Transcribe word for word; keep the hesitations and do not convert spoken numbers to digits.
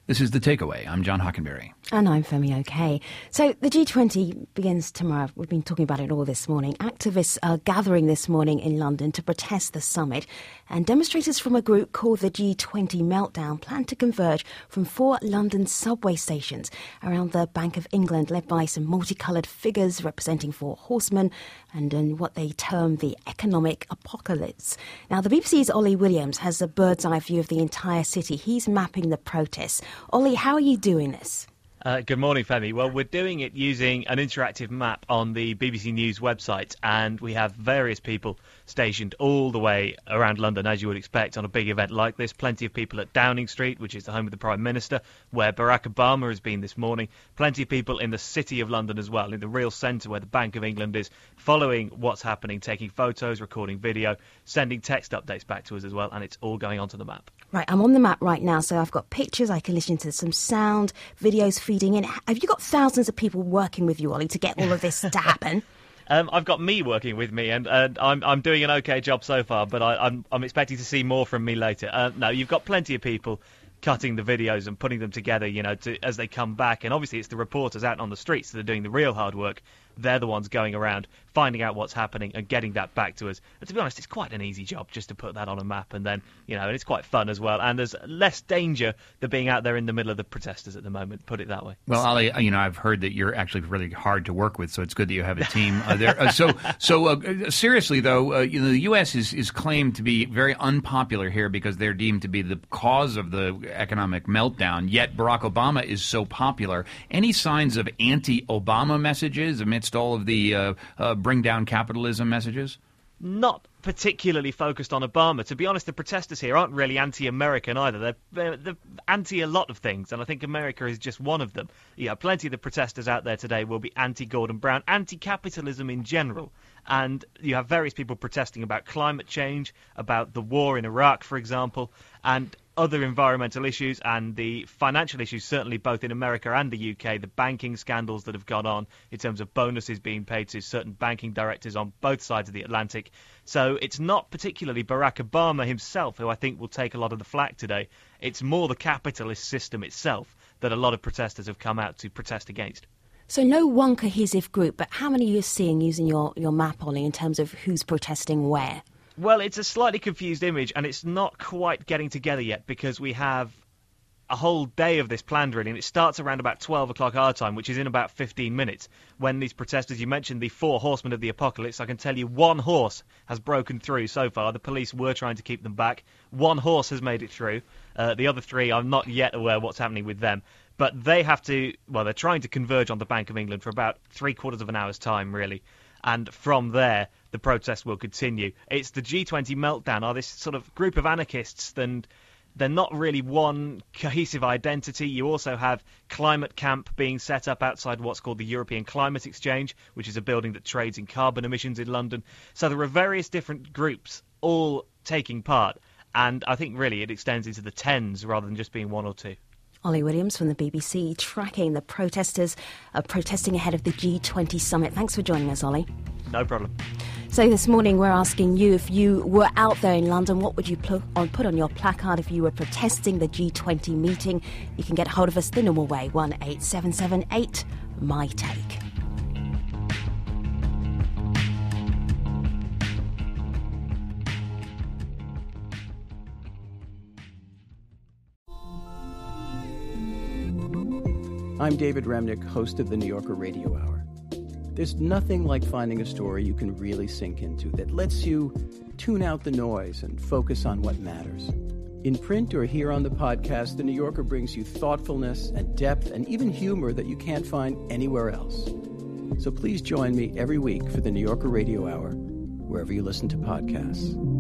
This is The Takeaway. I'm John Hockenberry. And I'm Femi Oke. So the G twenty begins tomorrow. We've been talking about it all this morning. Activists are gathering this morning in London to protest the summit. And demonstrators from a group called the G twenty Meltdown plan to converge from four London subway stations around the Bank of England, led by some multicoloured figures representing four horsemen and in what they term the economic apocalypse. Now, the B B C's Ollie Williams has a bird's eye view of the entire city. He's mapping the protests. Ollie, how are you doing this? Uh, good morning, Femi. Well, we're doing it using an interactive map on the B B C News website, and we have various people stationed all the way around London, as you would expect on a big event like this. Plenty of people at Downing Street, which is the home of the Prime Minister, where Barack Obama has been this morning. Plenty of people in the City of London as well, in the real centre where the Bank of England is, following what's happening, taking photos, recording video, sending text updates back to us as well, and it's all going onto the map. Right, I'm on the map right now, so I've got pictures, I can listen to some sound, videos feeding in. Have you got thousands of people working with you, Ollie, to get all of this to happen? Um, I've got me working with me, and, and I'm I'm doing an okay job so far, but I, I'm I'm expecting to see more from me later. Uh, no, you've got plenty of people cutting the videos and putting them together, you know, to, as they come back. And obviously it's the reporters out on the streets that are doing the real hard work. They're the ones going around, finding out what's happening and getting that back to us. And to be honest, it's quite an easy job just to put that on a map, and then, you know, and it's quite fun as well. And there's less danger than being out there in the middle of the protesters at the moment, put it that way. Well, Ollie, you know, I've heard that you're actually really hard to work with, so it's good that you have a team uh, there. Uh, so, so uh, seriously, though, uh, you know, the U S is, is claimed to be very unpopular here because they're deemed to be the cause of the economic meltdown, yet Barack Obama is so popular. Any signs of anti-Obama messages amidst all of the uh, uh, bring down capitalism messages? Not particularly focused on Obama. To be honest, the protesters here aren't really anti-American either. They're, they're, they're anti a lot of things, and I think America is just one of them. Yeah, plenty of the protesters out there today will be anti-Gordon Brown, anti-capitalism in general. And you have various people protesting about climate change, about the war in Iraq, for example, and other environmental issues and the financial issues, certainly both in America and the U K, the banking scandals that have gone on in terms of bonuses being paid to certain banking directors on both sides of the Atlantic. So it's not particularly Barack Obama himself who I think will take a lot of the flak today. It's more the capitalist system itself that a lot of protesters have come out to protest against. So no one cohesive group, but how many are you seeing using your, your map, Ollie, in terms of who's protesting where? Well, it's a slightly confused image, and it's not quite getting together yet because we have a whole day of this planned, really, and it starts around about twelve o'clock our time, which is in about fifteen minutes, when these protesters, you mentioned the four horsemen of the apocalypse. I can tell you one horse has broken through so far. The police were trying to keep them back. One horse has made it through. Uh, the other three, I'm not yet aware what's happening with them. But they have to, well, they're trying to converge on the Bank of England for about three quarters of an hour's time, really. And from there, the protest will continue. It's the G twenty Meltdown, are this sort of group of anarchists, and they're not really one cohesive identity. You also have Climate Camp being set up outside what's called the European Climate Exchange, which is a building that trades in carbon emissions in London. So there are various different groups all taking part, and I think really it extends into the tens rather than just being one or two. Ollie Williams from the B B C tracking the protesters uh, protesting ahead of the G twenty summit. Thanks for joining us, Ollie. No problem. So this morning we're asking you, if you were out there in London, what would you put on, put on your placard if you were protesting the G twenty meeting? You can get hold of us the normal way, one eight seven seven eight, M Y take. I'm David Remnick, host of the New Yorker Radio Hour. There's nothing like finding a story you can really sink into that lets you tune out the noise and focus on what matters. In print or here on the podcast, the New Yorker brings you thoughtfulness and depth and even humor that you can't find anywhere else. So please join me every week for the New Yorker Radio Hour, wherever you listen to podcasts.